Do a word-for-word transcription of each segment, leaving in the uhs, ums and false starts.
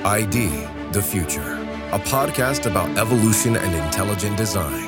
I D, The Future, a podcast about evolution and intelligent design.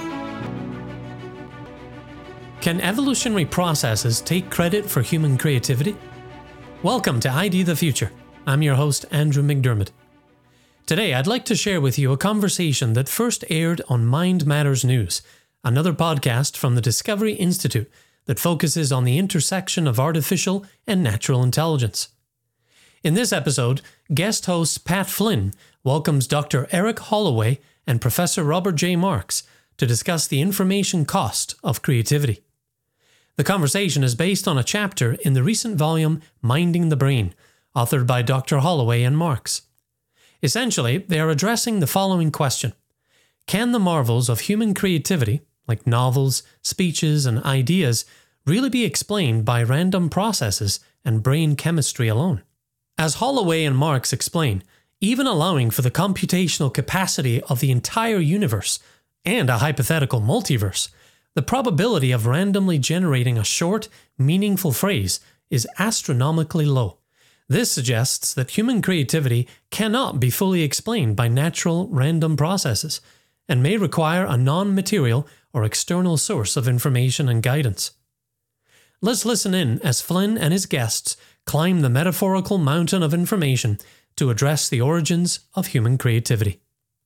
Can evolutionary processes take credit for human creativity? Welcome to I D The Future. I'm your host, Andrew McDermott. Today, I'd like to share with you a conversation that first aired on Mind Matters News, another podcast from the Discovery Institute that focuses on the intersection of artificial and natural intelligence. In this episode, guest host Pat Flynn welcomes Doctor Eric Holloway and Professor Robert J. Marks to discuss the information cost of creativity. The conversation is based on a chapter in the recent volume Minding the Brain, authored by Doctor Holloway and Marks. Essentially, they are addressing the following question: can the marvels of human creativity, like novels, speeches, and ideas, really be explained by random processes and brain chemistry alone? As Holloway and Marks explain, even allowing for the computational capacity of the entire universe and a hypothetical multiverse, the probability of randomly generating a short, meaningful phrase is astronomically low. This suggests that human creativity cannot be fully explained by natural, random processes, and may require a non-material or external source of information and guidance. Let's listen in as Flynn and his guests climb the metaphorical mountain of information to address the origins of human creativity.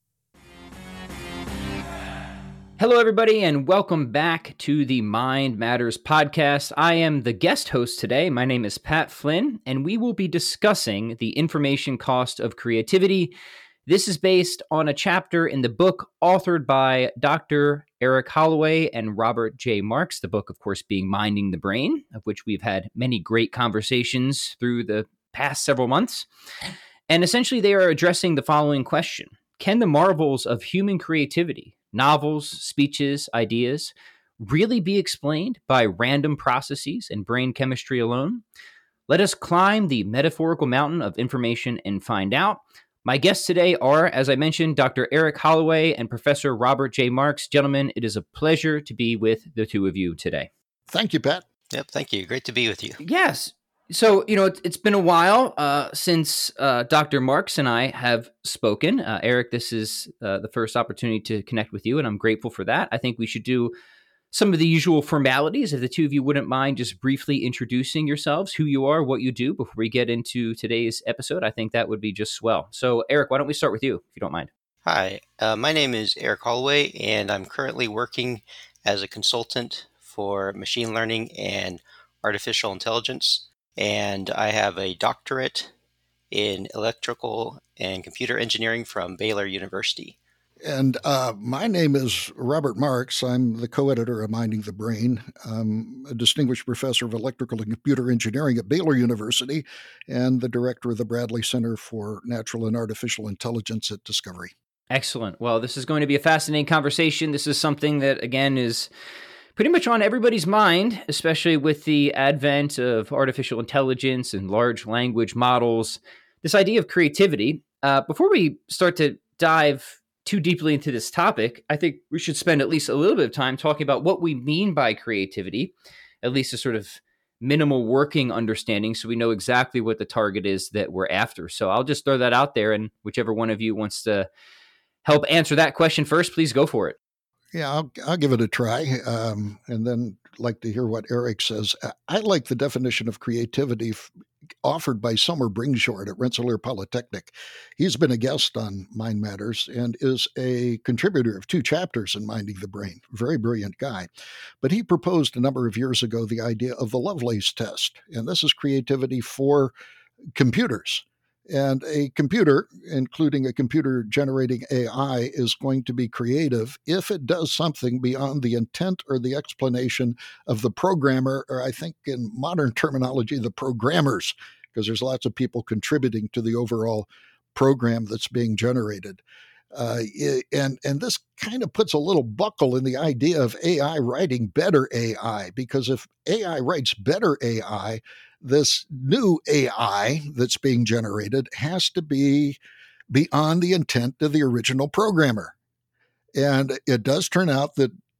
Hello, everybody, and welcome back to the Mind Matters podcast. I am the guest host today. My name is Pat Flynn, and we will be discussing the information cost of creativity. This is based on a chapter in the book authored by Doctor Eric Holloway and Robert J. Marks, the book, of course, being Minding the Brain, of which we've had many great conversations through the past several months. And essentially, they are addressing the following question: can the marvels of human creativity, novels, speeches, ideas, really be explained by random processes and brain chemistry alone? Let us climb the metaphorical mountain of information and find out. My guests today are, as I mentioned, Doctor Eric Holloway and Professor Robert J. Marks. Gentlemen, it is a pleasure to be with the two of you today. Thank you, Pat. Yep, thank you. Great to be with you. Yes. So, you know, it's, it's been a while uh, since uh, Doctor Marks and I have spoken. Uh, Eric, this is uh, the first opportunity to connect with you, and I'm grateful for that. I think we should do some of the usual formalities. If the two of you wouldn't mind just briefly introducing yourselves, who you are, what you do, before we get into today's episode, I think that would be just swell. So, Eric, why don't we start with you, if you don't mind? Hi, uh, my name is Eric Holloway, and I'm currently working as a consultant for machine learning and artificial intelligence. And I have a doctorate in electrical and computer engineering from Baylor University. And uh, my name is Robert Marks. I'm the co-editor of Minding the Brain. I'm a distinguished professor of electrical and computer engineering at Baylor University and the director of the Bradley Center for Natural and Artificial Intelligence at Discovery. Excellent. Well, this is going to be a fascinating conversation. This is something that, again, is pretty much on everybody's mind, especially with the advent of artificial intelligence and large language models. This idea of creativity. Uh, before we start to dive too deeply into this topic, I think we should spend at least a little bit of time talking about what we mean by creativity, at least a sort of minimal working understanding, so we know exactly what the target is that we're after. So I'll just throw that out there, and whichever one of you wants to help answer that question first, please go for it. Yeah, I'll, I'll give it a try, um, and then like to hear what Eric says. I like the definition of creativity f- offered by Summer Bringshort at Rensselaer Polytechnic. He's been a guest on Mind Matters and is a contributor of two chapters in Minding the Brain. Very brilliant guy. But he proposed a number of years ago the idea of the Lovelace test, and this is creativity for computers. And a computer, including a computer generating A I, is going to be creative if it does something beyond the intent or the explanation of the programmer, or I think in modern terminology, the programmers, because there's lots of people contributing to the overall program that's being generated. Uh, and, and this kind of puts a little buckle in the idea of A I writing better A I, because if A I writes better A I, this new A I that's being generated has to be beyond the intent of the original programmer. And it does turn out that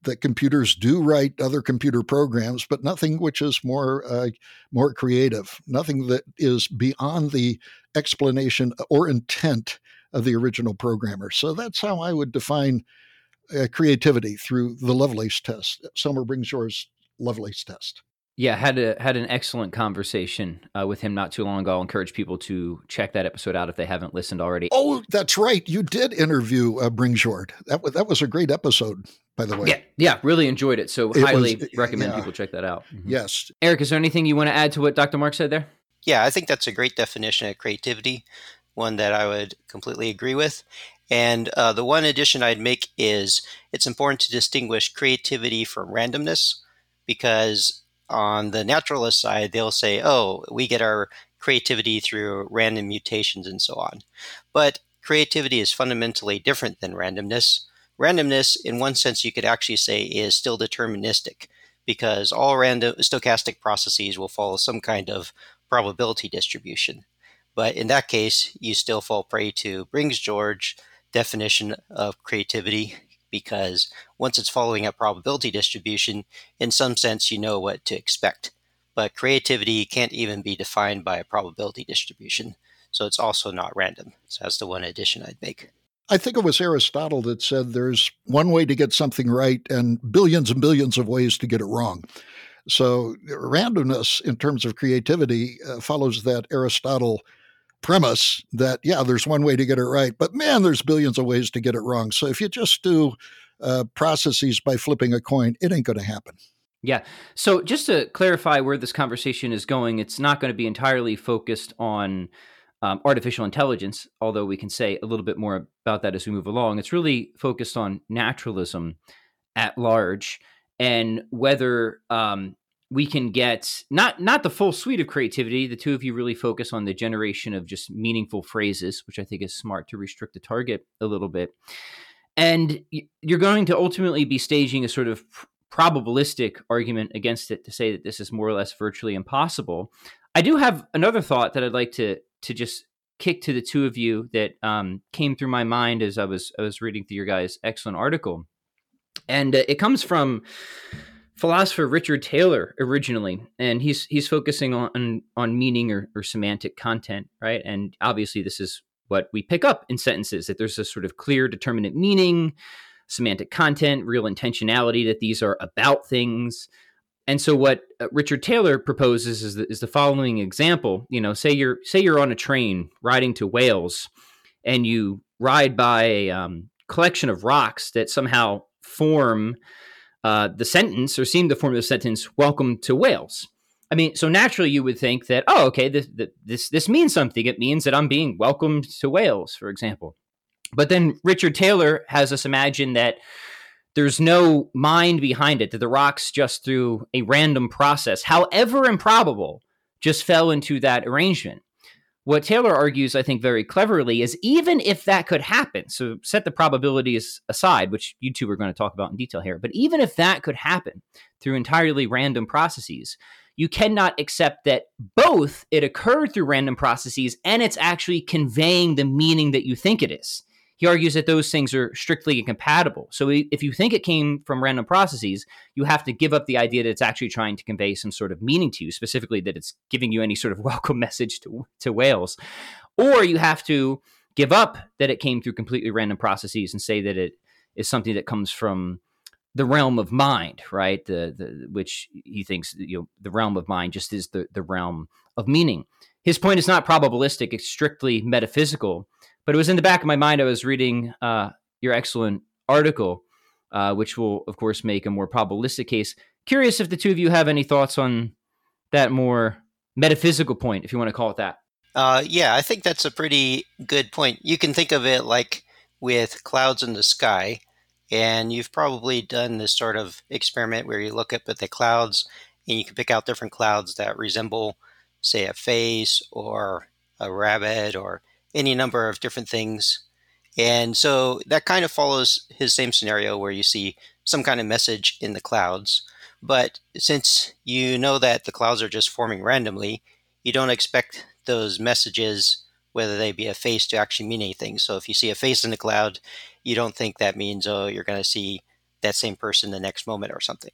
that computers do write other computer programs, but nothing which is more uh, more creative, nothing that is beyond the explanation or intent of the original programmer. So that's how I would define uh, creativity through the Lovelace test, Selmer Bringshore's Lovelace test. Yeah, had a, had an excellent conversation uh, with him not too long ago. I'll encourage people to check that episode out if they haven't listened already. Oh, that's right. You did interview uh, Bringshore. That was, that was a great episode, by the way. Yeah, yeah, really enjoyed it. So It highly was- recommend yeah. people check that out. Mhm. Yes. Eric, is there anything you want to add to what Doctor Mark said there? Yeah, I think that's a great definition of creativity, one that I would completely agree with. And uh, the one addition I'd make is it's important to distinguish creativity from randomness, because on the naturalist side, they'll say, oh, we get our creativity through random mutations and so on. But creativity is fundamentally different than randomness. Randomness, in one sense, you could actually say is still deterministic, because all random stochastic processes will follow some kind of probability distribution. But in that case, you still fall prey to Brings-George definition of creativity, because once it's following a probability distribution, in some sense, you know what to expect. But creativity can't even be defined by a probability distribution, so it's also not random. So that's the one addition I'd make. I think it was Aristotle that said there's one way to get something right and billions and billions of ways to get it wrong. So randomness in terms of creativity uh, follows that Aristotle premise that, yeah, there's one way to get it right, but man, there's billions of ways to get it wrong. So if you just do uh, processes by flipping a coin, it ain't going to happen. Yeah. So just to clarify where this conversation is going, it's not going to be entirely focused on um, artificial intelligence, although we can say a little bit more about that as we move along. It's really focused on naturalism at large, and whether um, we can get not not the full suite of creativity. The two of you really focus on the generation of just meaningful phrases, which I think is smart to restrict the target a little bit. And you're going to ultimately be staging a sort of probabilistic argument against it to say that this is more or less virtually impossible. I do have another thought that I'd like to to just kick to the two of you that um, came through my mind as I was I was reading through your guys' excellent article, and uh, it comes from philosopher Richard Taylor originally, and he's he's focusing on on meaning or, or semantic content, right? And obviously, this is what we pick up in sentences, that there's a sort of clear, determinate meaning, semantic content, real intentionality, that these are about things. And so what uh, Richard Taylor proposes is the, is the following example. You know, say you're say you're on a train riding to Wales, and you ride by a um, collection of rocks that somehow form uh, the sentence, or seem to form the sentence, "Welcome to Wales." I mean, so naturally you would think that, oh, okay, this this this means something. It means that I'm being welcomed to Wales, for example. But then Richard Taylor has us imagine that there's no mind behind it, that the rocks just through a random process, however improbable, just fell into that arrangement. What Taylor argues, I think, very cleverly is even if that could happen, so set the probabilities aside, which you two are going to talk about in detail here, but even if that could happen through entirely random processes, you cannot accept that both it occurred through random processes and it's actually conveying the meaning that you think it is. He argues that those things are strictly incompatible. So if you think it came from random processes, you have to give up the idea that it's actually trying to convey some sort of meaning to you, specifically that it's giving you any sort of welcome message to, to Wales. Or you have to give up that it came through completely random processes and say that it is something that comes from the realm of mind, right? The, the which he thinks, you know, the realm of mind just is the, the realm of meaning. His point is not probabilistic, it's strictly metaphysical. But it was in the back of my mind. I was reading uh, your excellent article, uh, which will, of course, make a more probabilistic case. Curious if the two of you have any thoughts on that more metaphysical point, if you want to call it that. Uh, yeah, I think that's a pretty good point. You can think of it like with clouds in the sky, and you've probably done this sort of experiment where you look up at the clouds and you can pick out different clouds that resemble, say, a face or a rabbit or any number of different things. And so that kind of follows his same scenario where you see some kind of message in the clouds. But since you know that the clouds are just forming randomly, you don't expect those messages, whether they be a face, to actually mean anything. So if you see a face in the cloud, you don't think that means, oh, you're going to see that same person the next moment or something.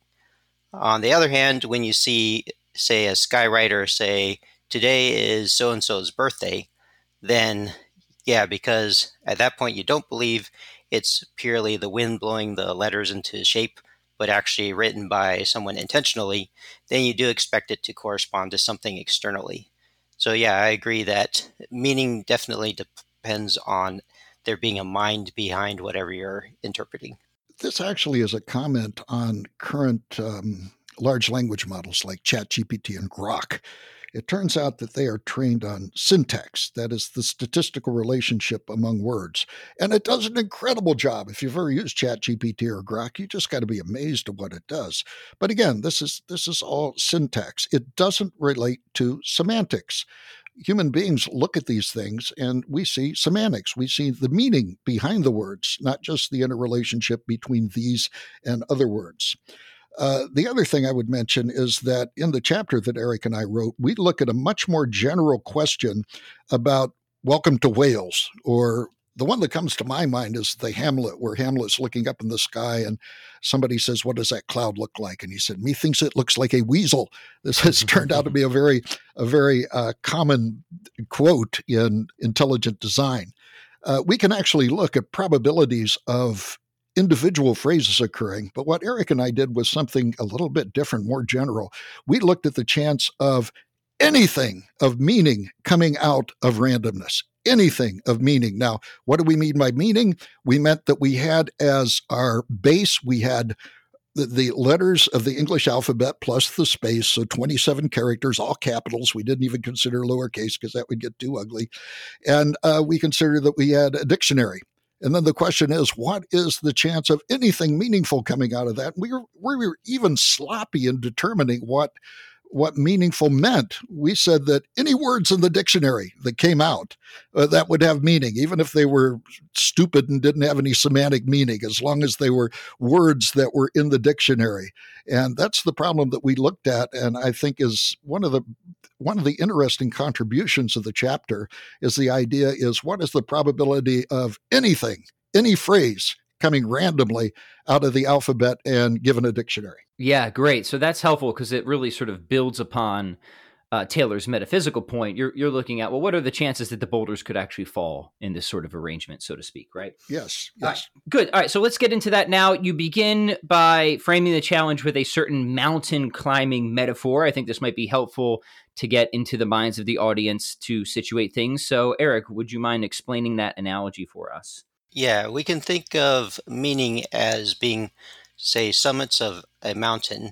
On the other hand, when you see, say, a skywriter say, today is so-and-so's birthday, then, yeah, because at that point you don't believe it's purely the wind blowing the letters into shape, but actually written by someone intentionally, then you do expect it to correspond to something externally. So yeah, I agree that meaning definitely depends on there being a mind behind whatever you're interpreting. This actually is a comment on current um, large language models like ChatGPT and Grok. It turns out that they are trained on syntax, that is the statistical relationship among words. And it does an incredible job. If you've ever used ChatGPT or Grok, you just got to be amazed at what it does. But again, this is this is all syntax. It doesn't relate to semantics. Human beings look at these things and we see semantics. We see the meaning behind the words, not just the interrelationship between these and other words. Uh, the other thing I would mention is that in the chapter that Eric and I wrote, we look at a much more general question about welcome to Wales, or the one that comes to my mind is the Hamlet, where Hamlet's looking up in the sky and somebody says, what does that cloud look like? And he said, methinks it looks like a weasel. This has turned out to be a very, a very uh, common quote in intelligent design. Uh, we can actually look at probabilities of individual phrases occurring, but what Eric and I did was something a little bit different, more general. We looked at the chance of anything of meaning coming out of randomness. Anything of meaning. Now, what do we mean by meaning? We meant that we had as our base, we had the, the letters of the English alphabet plus the space, so twenty-seven characters, all capitals. We didn't even consider lowercase because that would get too ugly. And uh, we considered that we had a dictionary. And then the question is, what is the chance of anything meaningful coming out of that? We were, we were even sloppy in determining what what meaningful meant. We said that any words in the dictionary that came out, uh, that would have meaning, even if they were stupid and didn't have any semantic meaning, as long as they were words that were in the dictionary. And that's the problem that we looked at, and I think is one of the one of the interesting contributions of the chapter is the idea is, what is the probability of anything, any phrase coming randomly out of the alphabet and given a dictionary? Yeah, great. So that's helpful because it really sort of builds upon uh, Taylor's metaphysical point. You're you're looking at, well, what are the chances that the boulders could actually fall in this sort of arrangement, so to speak, right? Yes, yes. All right, good. All right, so let's get into that now. You begin by framing the challenge with a certain mountain climbing metaphor. I think this might be helpful to get into the minds of the audience to situate things. So, Eric, would you mind explaining that analogy for us? Yeah, we can think of meaning as being, say, summits of a mountain,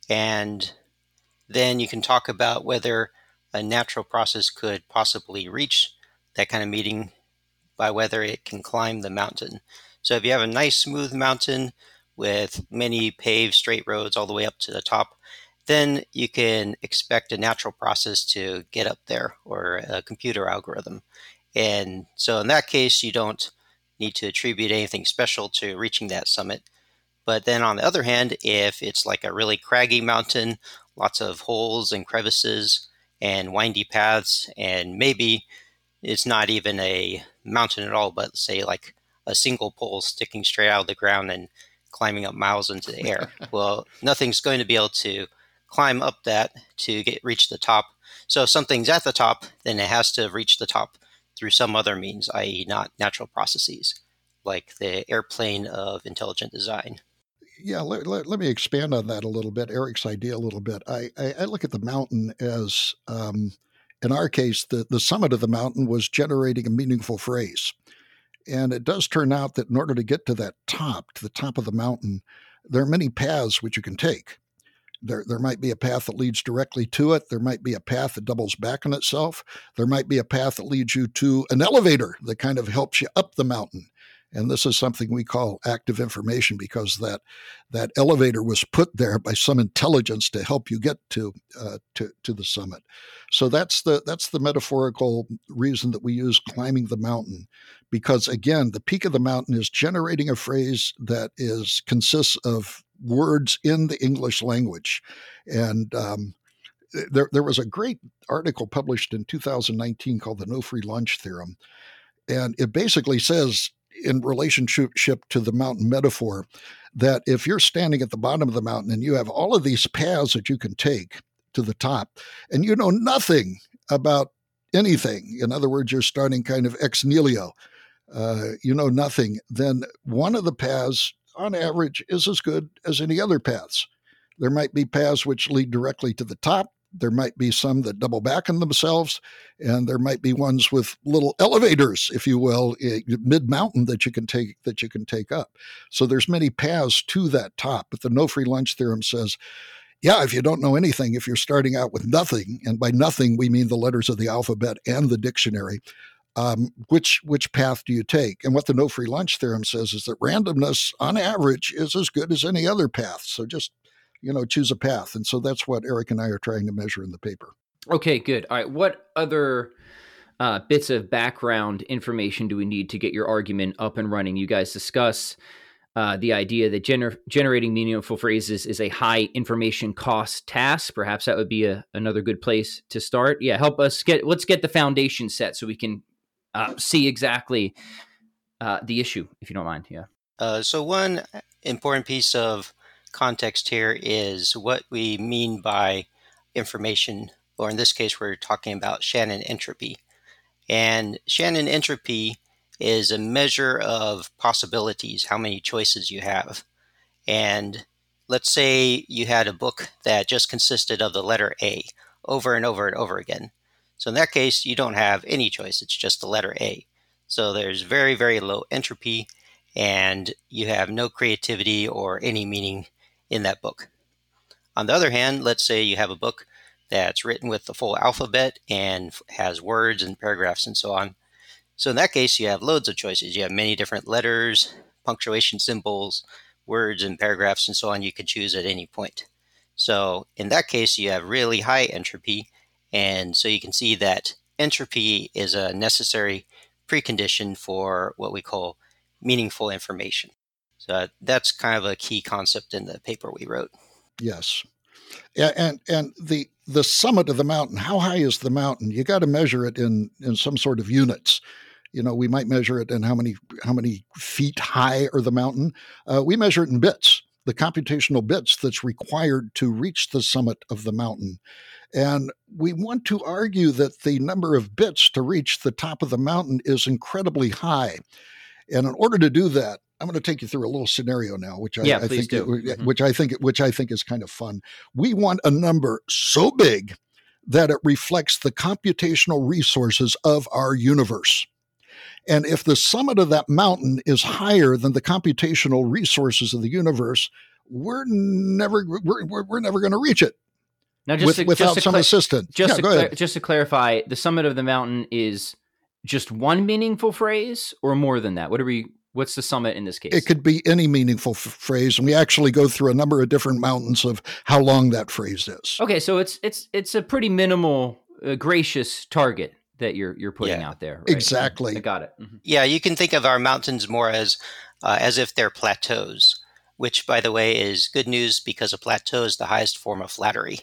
and then you can talk about whether a natural process could possibly reach that kind of meaning by whether it can climb the mountain. So if you have a nice smooth mountain with many paved straight roads all the way up to the top, then you can expect a natural process to get up there, or a computer algorithm. And so in that case, you don't need to attribute anything special to reaching that summit. But then on the other hand, if it's like a really craggy mountain, lots of holes and crevices and windy paths, and maybe it's not even a mountain at all, but say like a single pole sticking straight out of the ground and climbing up miles into the air. Well, nothing's going to be able to climb up that to get reach the top. So if something's at the top, then it has to reach the top through some other means, that is not natural processes, like the airplane of intelligent design. Yeah, let, let, let me expand on that a little bit, Eric's idea a little bit. I, I, I look at the mountain as, um, in our case, the, the summit of the mountain was generating a meaningful phrase. And it does turn out that in order to get to that top, to the top of the mountain, there are many paths which you can take. There, there might be a path that leads directly to it. There might be a path that doubles back on itself. There might be a path that leads you to an elevator that kind of helps you up the mountain. And this is something we call active information, because that that elevator was put there by some intelligence to help you get to uh, to to the summit. So that's the that's the metaphorical reason that we use climbing the mountain, because again, the peak of the mountain is generating a phrase that is consists of words in the English language. And um, there there was a great article published in two thousand nineteen called the No Free Lunch Theorem, and it basically says, in relationship to the mountain metaphor, that if you're standing at the bottom of the mountain and you have all of these paths that you can take to the top, and you know nothing about anything, in other words, you're starting kind of ex nihilo, uh, you know nothing, then one of the paths, on average, is as good as any other paths. There might be paths which lead directly to the top. There might be some that double back on themselves, and there might be ones with little elevators, if you will, mid-mountain that you can take that you can take up. So there's many paths to that top. But the no free lunch theorem says, yeah, if you don't know anything, if you're starting out with nothing, and by nothing we mean the letters of the alphabet and the dictionary, um, which which path do you take? And what the no free lunch theorem says is that randomness, on average, is as good as any other path. So just you know, choose a path. And so that's what Eric and I are trying to measure in the paper. Okay, good. All right. What other uh, bits of background information do we need to get your argument up and running? You guys discuss uh, the idea that gener- generating meaningful phrases is a high information cost task. Perhaps that would be a, another good place to start. Yeah, help us get, let's get the foundation set so we can uh, see exactly uh, the issue, if you don't mind. Yeah. Uh, so one important piece of context here is what we mean by information, or in this case, we're talking about Shannon entropy. And Shannon entropy is a measure of possibilities, how many choices you have. And let's say you had a book that just consisted of the letter A over and over and over again. So in that case, you don't have any choice. It's just the letter A. So there's very, very low entropy, and you have no creativity or any meaning in that book. On the other hand, let's say you have a book that's written with the full alphabet and has words and paragraphs and so on. So in that case, you have loads of choices. You have many different letters, punctuation symbols, words and paragraphs and so on you can choose at any point. So in that case, you have really high entropy. And so you can see that entropy is a necessary precondition for what we call meaningful information. So that's kind of a key concept in the paper we wrote. Yes. Yeah, and and the the summit of the mountain, how high is the mountain? You got to measure it in in some sort of units. You know, we might measure it in how many how many feet high are the mountain. Uh, we measure it in bits, the computational bits that's required to reach the summit of the mountain. And we want to argue that the number of bits to reach the top of the mountain is incredibly high. And in order to do that, I'm going to take you through a little scenario now, which I, yeah, I think, do. It, Mm-hmm. which I think, which I think is kind of fun. We want a number so big that it reflects the computational resources of our universe. And if the summit of that mountain is higher than the computational resources of the universe, we're never we're we're, we're never going to reach it. Now, just with, to, without just to some cla- assistance. Just yeah, to go cla- ahead. just to clarify, the summit of the mountain is just one meaningful phrase, or more than that? What are we? What's the summit in this case? It could be any meaningful f- phrase, and we actually go through a number of different mountains of how long that phrase is. Okay, so it's it's it's a pretty minimal, uh, gracious target that you're you're putting Yeah. out there. Right? Exactly. I got it. Mm-hmm. Yeah, you can think of our mountains more as uh, as if they're plateaus, which, by the way, is good news because a plateau is the highest form of flattery.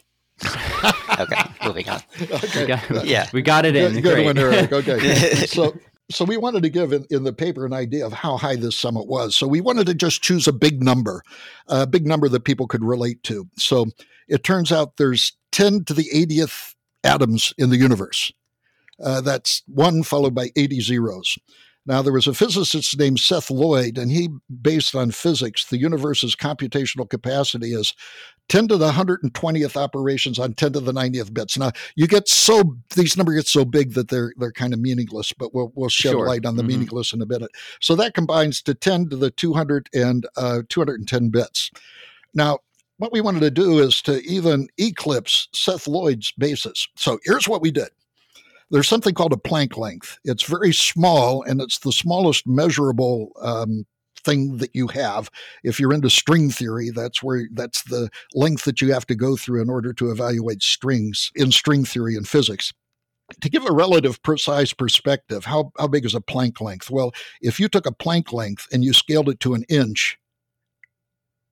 Okay, moving on. Okay. We got, Yeah. we got it in. Good, good Great. one, Eric. Okay. So, so we wanted to give in, in the paper an idea of how high this summit was. So we wanted to just choose a big number, a big number that people could relate to. So it turns out there's ten to the eightieth atoms in the universe. Uh, that's one followed by eighty zeros. Now, there was a physicist named Seth Lloyd, and he based on physics the universe's computational capacity as ten to the one hundred twentieth operations on ten to the ninetieth bits. Now, you get so, these numbers get so big that they're they're kind of meaningless, but we'll, we'll shed Sure. light on the Mhm. meaningless in a minute. So that combines to ten to the two hundred and uh, two hundred ten bits. Now, what we wanted to do is to even eclipse Seth Lloyd's basis. So here's what we did. There's something called a Planck length. It's very small, and it's the smallest measurable um, thing that you have. If you're into string theory, that's where that's the length that you have to go through in order to evaluate strings in string theory and physics. To give a relative precise perspective, how, how big is a Planck length? Well, if you took a Planck length and you scaled it to an inch,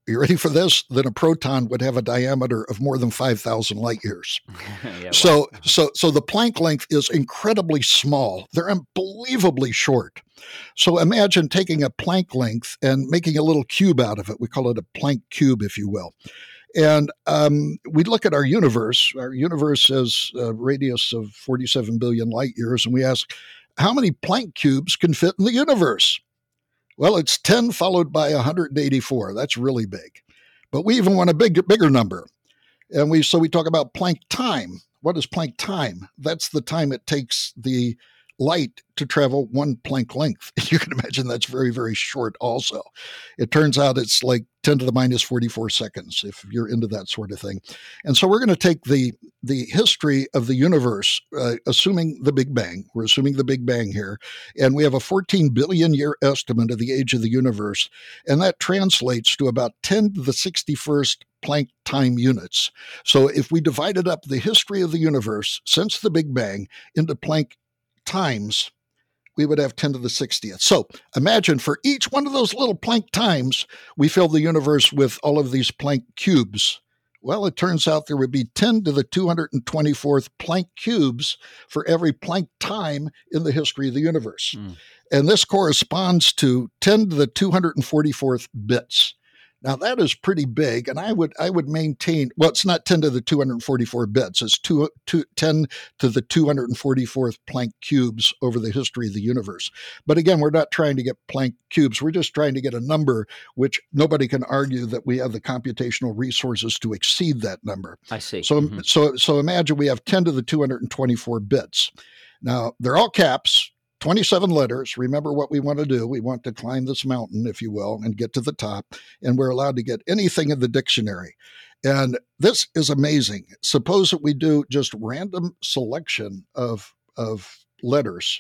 you ready for this? Then a proton would have a diameter of more than five thousand light years. yeah, so, wow. so, so the Planck length is incredibly small. They're unbelievably short. So imagine taking a Planck length and making a little cube out of it. We call it a Planck cube, if you will. And um, we look at our universe. Our universe has a radius of forty-seven billion light years, and we ask, how many Planck cubes can fit in the universe? Well, it's ten followed by one hundred eighty-four. That's really big. But we even want a big, bigger number. And we so we talk about Planck time. What is Planck time? That's the time it takes the light to travel one Planck length. You can imagine that's very, very short also. It turns out it's like ten to the minus forty-four seconds, if you're into that sort of thing. And so we're going to take the, the history of the universe, uh, assuming the Big Bang. We're assuming the Big Bang here. And we have a fourteen billion year estimate of the age of the universe. And that translates to about ten to the sixty-first Planck time units. So if we divided up the history of the universe since the Big Bang into Planck times, we would have ten to the sixtieth. So imagine for each one of those little Planck times, we fill the universe with all of these Planck cubes. Well, it turns out there would be ten to the two hundred twenty-fourth Planck cubes for every Planck time in the history of the universe. Mm. And this corresponds to ten to the two hundred forty-fourth bits. Now that is pretty big, and I would I would maintain, well, it's not ten to the two hundred forty-four bits, it's two, two, ten to the two hundred forty-fourth Planck cubes over the history of the universe. But again, we're not trying to get Planck cubes, we're just trying to get a number which nobody can argue that we have the computational resources to exceed that number. I see. So, mm-hmm. so, so imagine we have ten to the two hundred twenty-four bits. Now, they're all caps. twenty-seven letters. Remember what we want to do. We want to climb this mountain, if you will, and get to the top. And we're allowed to get anything in the dictionary. And this is amazing. Suppose that we do just random selection of, of letters.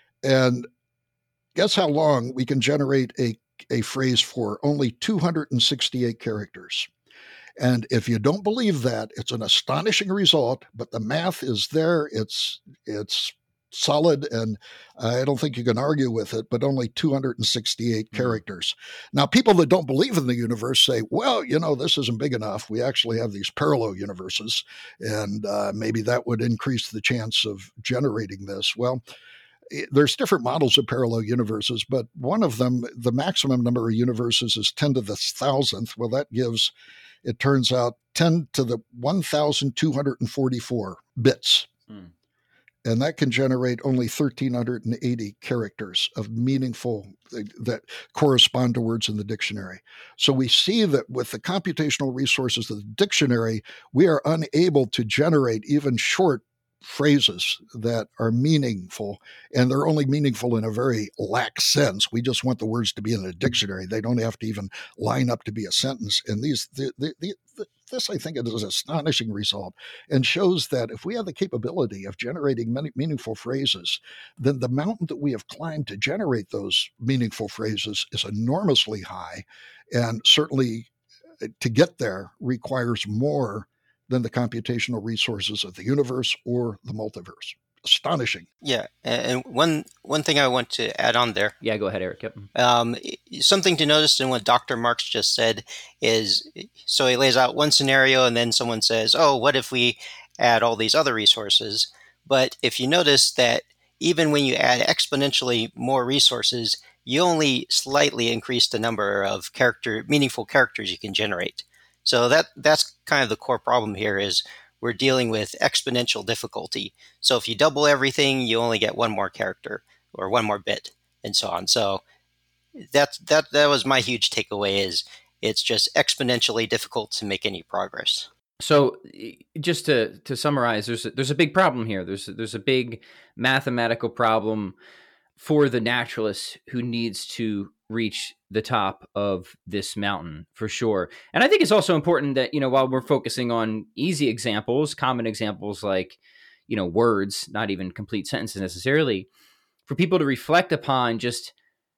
And guess how long we can generate a, a phrase for? Only two hundred sixty-eight characters. And if you don't believe that, it's an astonishing result, but the math is there. It's, it's, solid, and I don't think you can argue with it, but only two hundred sixty-eight mm-hmm. characters. Now, people that don't believe in the universe say, well, you know, this isn't big enough. We actually have these parallel universes, and uh, maybe that would increase the chance of generating this. Well, it, there's different models of parallel universes, but one of them, the maximum number of universes is ten to the thousandth. Well, that gives, it turns out, ten to the one thousand two hundred forty-four bits. Mm. And that can generate only one thousand three hundred eighty characters of meaningful that correspond to words in the dictionary. So we see that with the computational resources of the dictionary, we are unable to generate even short phrases that are meaningful, and they're only meaningful in a very lax sense. We just want the words to be in a dictionary. They don't have to even line up to be a sentence. And these, the, the, the, the, this, I think, is an astonishing result and shows that if we have the capability of generating many meaningful phrases, then the mountain that we have climbed to generate those meaningful phrases is enormously high, and certainly to get there requires more than the computational resources of the universe or the multiverse. Astonishing. Yeah, and one one thing I want to add on there. Yeah, go ahead, Eric. Yep. Um, something to notice in what Doctor Marks just said is, so he lays out one scenario, and then someone says, "Oh, what if we add all these other resources?" But if you notice that even when you add exponentially more resources, you only slightly increase the number of character meaningful characters you can generate. So that that's kind of the core problem here is we're dealing with exponential difficulty. So if you double everything, you only get one more character or one more bit and so on. So that's, that, that was my huge takeaway is it's just exponentially difficult to make any progress. So just to, to summarize, there's a, there's a big problem here. There's, there's a big mathematical problem for the naturalist who needs to reach the top of this mountain for sure. And I think it's also important that, you know, while we're focusing on easy examples, common examples like, you know, words, not even complete sentences necessarily, for people to reflect upon just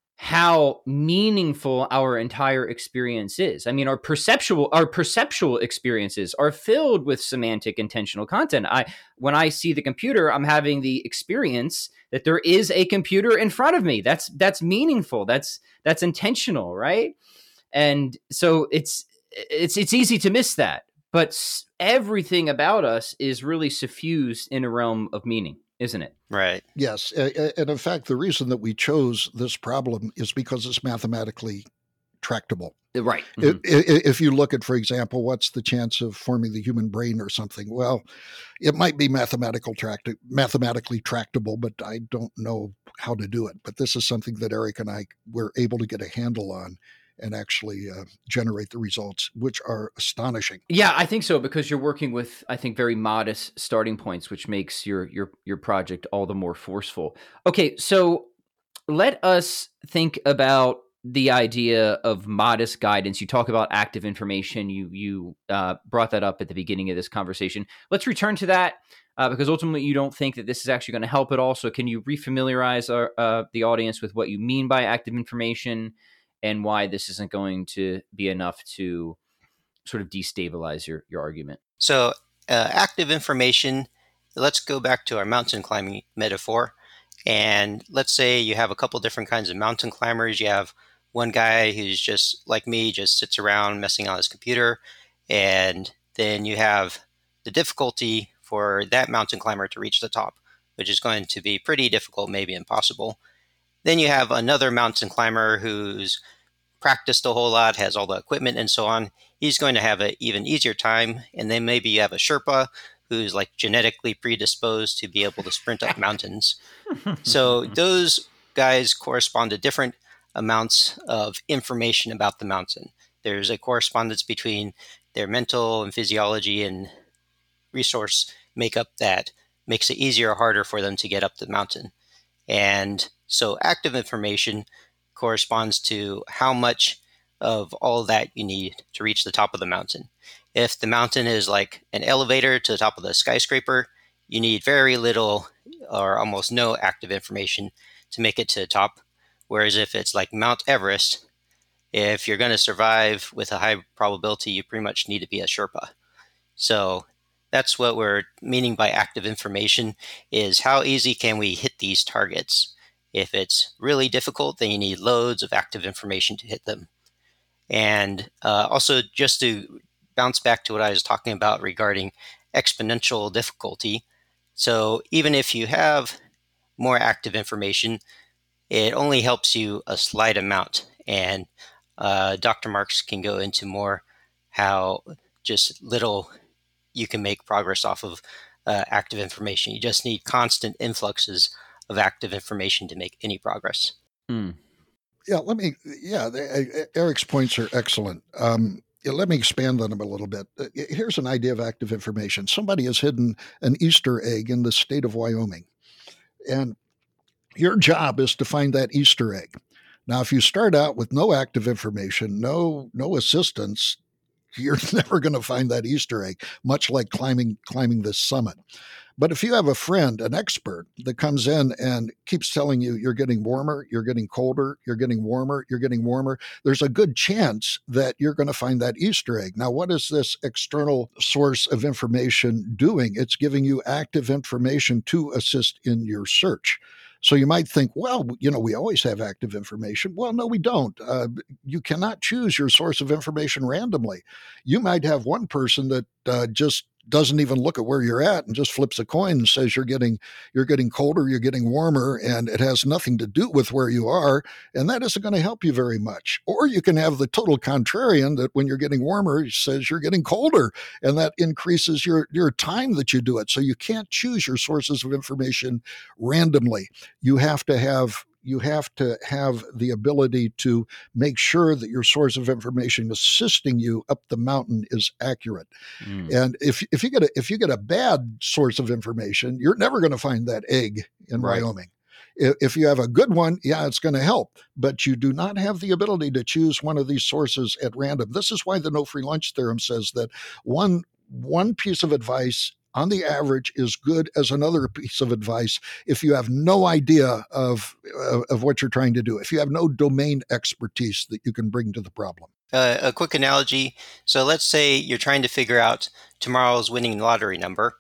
how meaningful our entire experience is. I mean, our perceptual, our perceptual experiences are filled with semantic intentional content. I, when I see the computer, I'm having the experience that there is a computer in front of me. That's, that's meaningful. That's, that's intentional, right? And so it's it's it's easy to miss that. But everything about us is really suffused in a realm of meaning, isn't it? Right. Yes. And in fact, the reason that we chose this problem is because it's mathematically tractable. Right. Mm-hmm. If you look at, for example, what's the chance of forming the human brain or something? Well, it might be mathematical tract- mathematically tractable, but I don't know how to do it. But this is something that Eric and I were able to get a handle on and actually uh, generate the results, which are astonishing. Yeah, I think so, because you're working with, I think, very modest starting points, which makes your your your project all the more forceful. Okay, so let us think about the idea of modest guidance. You talk about active information. You you uh, brought that up at the beginning of this conversation. Let's return to that uh, because ultimately you don't think that this is actually going to help at all. So can you refamiliarize our, uh, the audience with what you mean by active information and why this isn't going to be enough to sort of destabilize your, your argument? So uh, active information, let's go back to our mountain climbing metaphor. And let's say you have a couple different kinds of mountain climbers. You have one guy who's just like me, just sits around messing on his computer. And then you have the difficulty for that mountain climber to reach the top, which is going to be pretty difficult, maybe impossible. Then you have another mountain climber who's practiced a whole lot, has all the equipment and so on. He's going to have an even easier time. And then maybe you have a Sherpa who's like genetically predisposed to be able to sprint up mountains. So those guys correspond to different amounts of information about the mountain. There's a correspondence between their mental and physiology and resource makeup that makes it easier or harder for them to get up the mountain. And so active information corresponds to how much of all that you need to reach the top of the mountain. If the mountain is like an elevator to the top of the skyscraper, you need very little or almost no active information to make it to the top. Whereas if it's like Mount Everest, if you're going to survive with a high probability, you pretty much need to be a Sherpa. So that's what we're meaning by active information, is how easy can we hit these targets? If it's really difficult, then you need loads of active information to hit them. And uh, also, just to bounce back to what I was talking about regarding exponential difficulty. So even if you have more active information, it only helps you a slight amount. And uh, Doctor Marks can go into more how just little you can make progress off of uh, active information. You just need constant influxes of active information to make any progress. Mm. Yeah, let me, yeah, Eric's points are excellent. Um, yeah, let me expand on them a little bit. Here's an idea of active information. Somebody has hidden an Easter egg in the state of Wyoming, and your job is to find that Easter egg. Now, if you start out with no active information, no no assistance, you're never going to find that Easter egg, much like climbing climbing this summit. But if you have a friend, an expert that comes in and keeps telling you you're getting warmer, you're getting colder, you're getting warmer, you're getting warmer, there's a good chance that you're going to find that Easter egg. Now, what is this external source of information doing? It's giving you active information to assist in your search. So you might think, well, you know, we always have active information. Well, no, we don't. Uh, you cannot choose your source of information randomly. You might have one person that uh, just doesn't even look at where you're at and just flips a coin and says you're getting you're getting colder, you're getting warmer, and it has nothing to do with where you are, and that isn't going to help you very much. Or you can have the total contrarian that when you're getting warmer, he says you're getting colder, and that increases your your time that you do it. So you can't choose your sources of information randomly. You have to have you have to have the ability to make sure that your source of information assisting you up the mountain is accurate. Mm. And if if you get a if you get a bad source of information, you're never going to find that egg in right. Wyoming. If you have a good one, yeah, it's going to help, but you do not have the ability to choose one of these sources at random. This is why the no free lunch theorem says that one one piece of advice on the average is good as another piece of advice if you have no idea of, of, of what you're trying to do, if you have no domain expertise that you can bring to the problem. Uh, a quick analogy. So let's say you're trying to figure out tomorrow's winning lottery number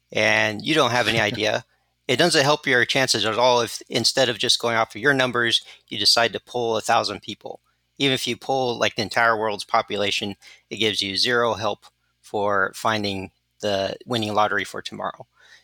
and you don't have any idea. It doesn't help your chances at all if instead of just going off of your numbers, you decide to poll a thousand people. even if you pull like the entire world's population, it gives you zero help for finding the winning lottery for tomorrow.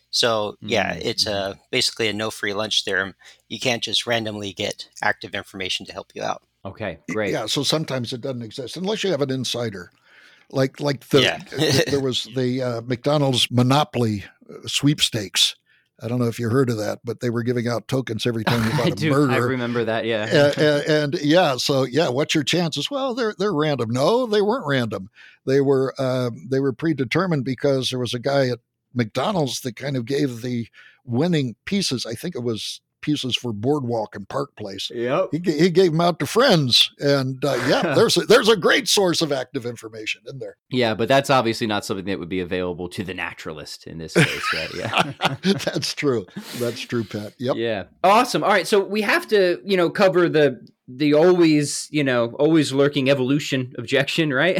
So yeah, mm-hmm. it's a, basically a no free lunch theorem. You can't just randomly get active information to help you out. Okay, great. Yeah, so sometimes it doesn't exist unless you have an insider. Like like the, yeah. there was the uh, McDonald's Monopoly sweepstakes. I don't know if you heard of that, but they were giving out tokens every time you bought I a do. burger. I remember that, yeah. and, and, and yeah, so yeah, what's your chances? Well, they're they're random. No, they weren't random. They were uh, they were predetermined because there was a guy at McDonald's that kind of gave the winning pieces. I think it was pieces for Boardwalk and Park Place. Yep. He, he gave them out to friends. And uh, yeah, there's a, there's a great source of active information in there. Yeah, but that's obviously not something that would be available to the naturalist in this case, right? Yeah. That's true. That's true, Pat. Yep. Yeah. Awesome. All right. So we have to, you know, cover the the always, you know, always lurking evolution objection, right?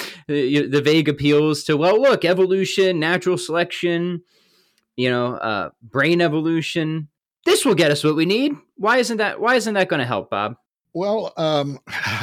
the, the vague appeals to, well, look, evolution, natural selection, you know, uh, brain evolution. This will get us what we need. Why isn't that? Why isn't that going to help, Bob? Well, um,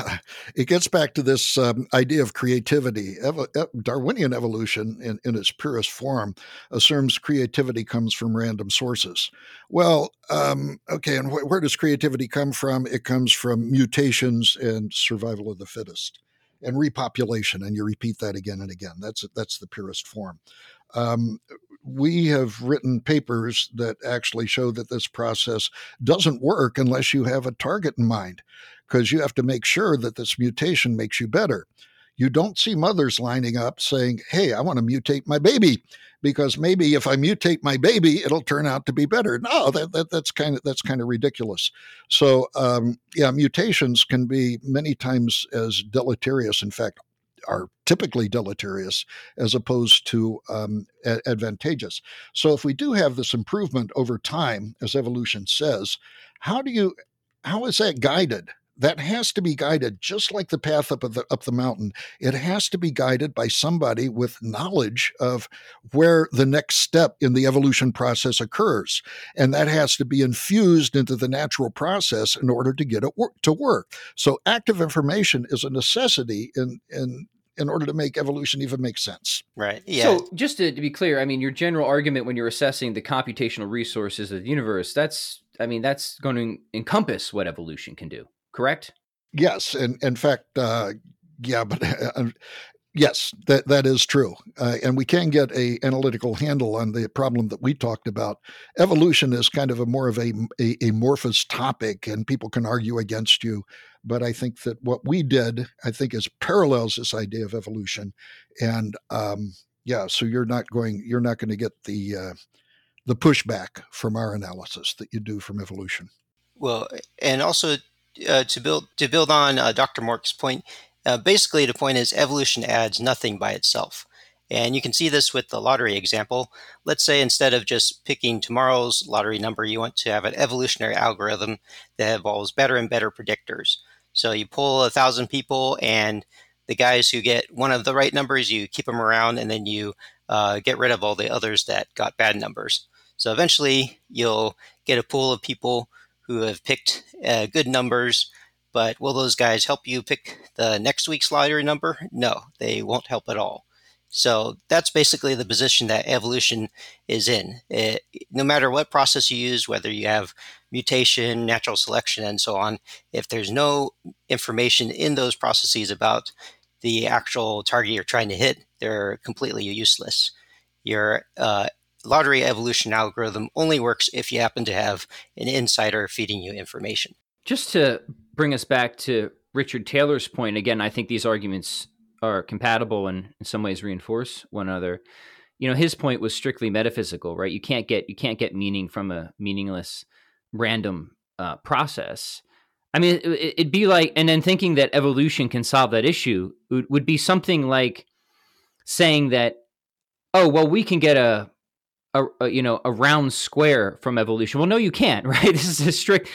it gets back to this um, idea of creativity. Evo- Darwinian evolution, in, in its purest form, assumes creativity comes from random sources. Well, um, okay, and wh- where does creativity come from? It comes from mutations and survival of the fittest, and repopulation. And you repeat that again and again. That's that's the purest form. Um, we have written papers that actually show that this process doesn't work unless you have a target in mind, because you have to make sure that this mutation makes you better. You don't see mothers lining up saying, hey, I want to mutate my baby because maybe if I mutate my baby, it'll turn out to be better. No, that, that that's kind of that's kind of ridiculous. So um, yeah, mutations can be many times as deleterious. In fact, are typically deleterious as opposed to um, a- advantageous. So if we do have this improvement over time, as evolution says, how do you, how is that guided? That has to be guided just like the path up the up the mountain. It has to be guided by somebody with knowledge of where the next step in the evolution process occurs, and that has to be infused into the natural process in order to get it work, to work. So active information is a necessity in in in order to make evolution even make sense. Right. Yeah. So just to, to be clear, I mean, your general argument when you're assessing the computational resources of the universe, that's, I mean, that's going to encompass what evolution can do, correct? Yes. And in fact, uh, yeah, but uh, yes, that, that is true. Uh, and we can get a analytical handle on the problem that we talked about. Evolution is kind of a more of a, a amorphous topic, and people can argue against you. But I think that what we did, I think, is parallels this idea of evolution. And um, yeah, so you're not going, you're not going to get the uh, the pushback from our analysis that you do from evolution. Well, and also uh, to build to build on uh, Doctor Mork's point, uh, basically the point is evolution adds nothing by itself. And you can see this with the lottery example. Let's say instead of just picking tomorrow's lottery number, you want to have an evolutionary algorithm that involves better and better predictors. So you pull a thousand people, and the guys who get one of the right numbers, you keep them around, and then you uh, get rid of all the others that got bad numbers. So eventually you'll get a pool of people who have picked uh, good numbers, but will those guys help you pick the next week's lottery number? No, they won't help at all. So that's basically the position that evolution is in. It, no matter what process you use, whether you have mutation, natural selection, and so on, if there's no information in those processes about the actual target you're trying to hit, they're completely useless. Your uh, lottery evolution algorithm only works if you happen to have an insider feeding you information. Just to bring us back to Richard Taylor's point, again, I think these arguments are compatible and in some ways reinforce one another. You know, his point was strictly metaphysical, right? You can't get you can't get meaning from a meaningless random uh, process. I mean, it, it'd be like, and then thinking that evolution can solve that issue would, would be something like saying that, oh, well, we can get a, a, a you know a round square from evolution. Well, no, you can't, right? This is a strict,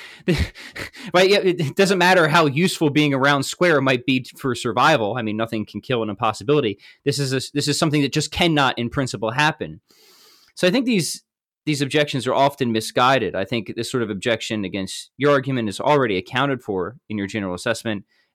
right? It doesn't matter how useful being a round square might be for survival. I mean, nothing can kill an impossibility. This is a, this is something that just cannot, in principle, happen. So I think these these objections are often misguided. I think this sort of objection against your argument is already accounted for in your general assessment,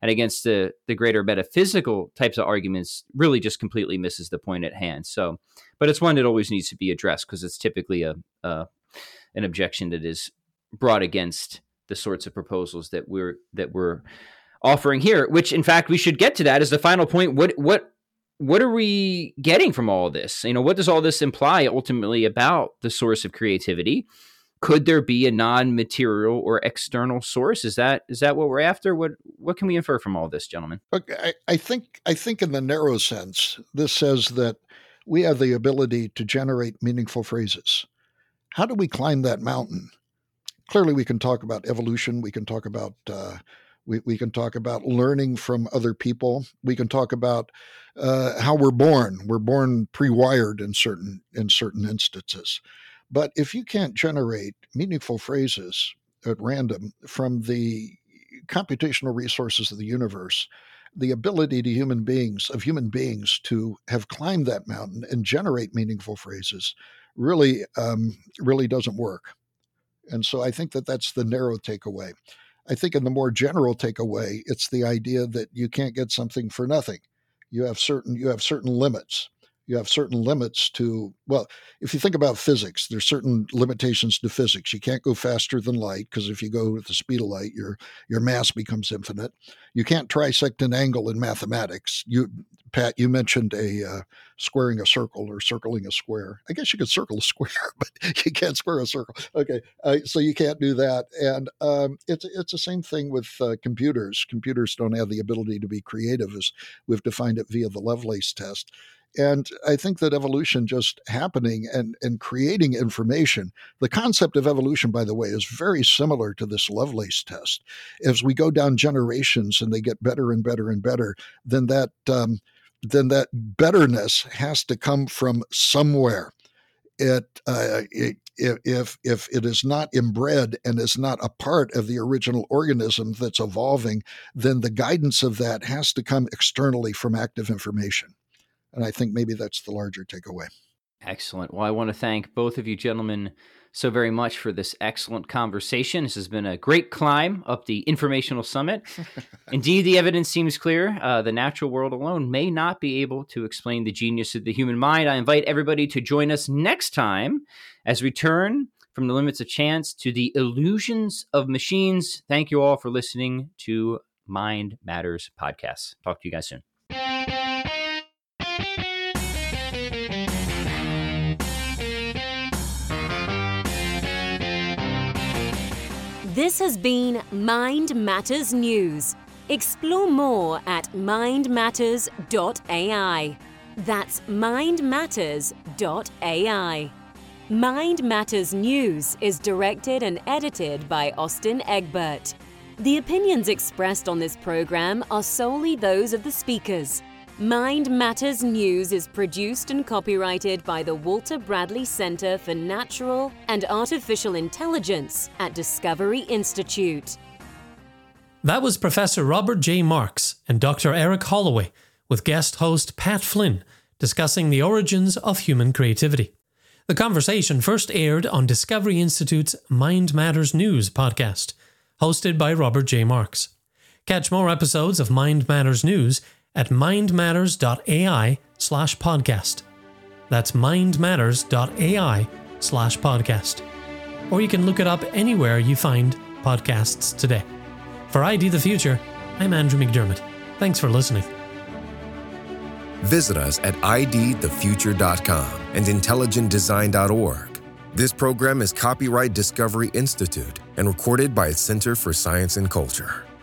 and against the, the greater metaphysical types of arguments really just completely misses the point at hand. So, but it's one that always needs to be addressed because it's typically a, a an objection that is brought against the sorts of proposals that we're that we're offering here, which in fact we should get to that as the final point. What what what are we getting from all of this? You know, what does all this imply ultimately about the source of creativity? Could there be a non-material or external source? Is that is that what we're after? What what can we infer from all this, gentlemen? Okay, I, I think I think in the narrow sense, this says that we have the ability to generate meaningful phrases. How do we climb that mountain? Clearly, we can talk about evolution. We can talk about uh, we we can talk about learning from other people. We can talk about uh, how we're born. We're born pre-wired in certain in certain instances. But if you can't generate meaningful phrases at random from the computational resources of the universe, the ability to human beings of human beings to have climbed that mountain and generate meaningful phrases really, um, really doesn't work. And so I think that that's the narrow takeaway. I think in the more general takeaway, it's the idea that you can't get something for nothing. You have certain you have certain limits. You have certain limits to, well, if you think about physics, there's certain limitations to physics. You can't go faster than light because if you go with the speed of light, your your mass becomes infinite. You can't trisect an angle in mathematics. You, Pat, you mentioned a uh, squaring a circle or circling a square. I guess you could circle a square, but you can't square a circle. Okay, uh, so you can't do that. And um, it's it's the same thing with uh, computers. Computers don't have the ability to be creative as we've defined it via the Lovelace test. And I think that evolution just happening and, and creating information, the concept of evolution, by the way, is very similar to this Lovelace test. As we go down generations and they get better and better and better, then that um, then that betterness has to come from somewhere. It, uh, it if if it is not inbred and is not a part of the original organism that's evolving, then the guidance of that has to come externally from active information. And I think maybe that's the larger takeaway. Excellent. Well, I want to thank both of you gentlemen so very much for this excellent conversation. This has been a great climb up the informational summit. Indeed, the evidence seems clear. Uh, the natural world alone may not be able to explain the genius of the human mind. I invite everybody to join us next time as we turn from the limits of chance to the illusions of machines. Thank you all for listening to Mind Matters Podcast. Talk to you guys soon. This has been Mind Matters News. Explore more at mind matters dot a i. That's mind matters dot a i. Mind Matters News is directed and edited by Austin Egbert. The opinions expressed on this program are solely those of the speakers. Mind Matters News is produced and copyrighted by the Walter Bradley Center for Natural and Artificial Intelligence at Discovery Institute. That was Professor Robert J. Marks and Doctor Eric Holloway with guest host Pat Flynn discussing the origins of human creativity. The conversation first aired on Discovery Institute's Mind Matters News podcast, hosted by Robert J. Marks. Catch more episodes of Mind Matters News at mind matters dot a i slash podcast. That's mind matters dot a i slash podcast. Or you can look it up anywhere you find podcasts today. For I D the Future, I'm Andrew McDermott. Thanks for listening. Visit us at I D the future dot com and intelligent design dot org. This program is copyright Discovery Institute and recorded by its Center for Science and Culture.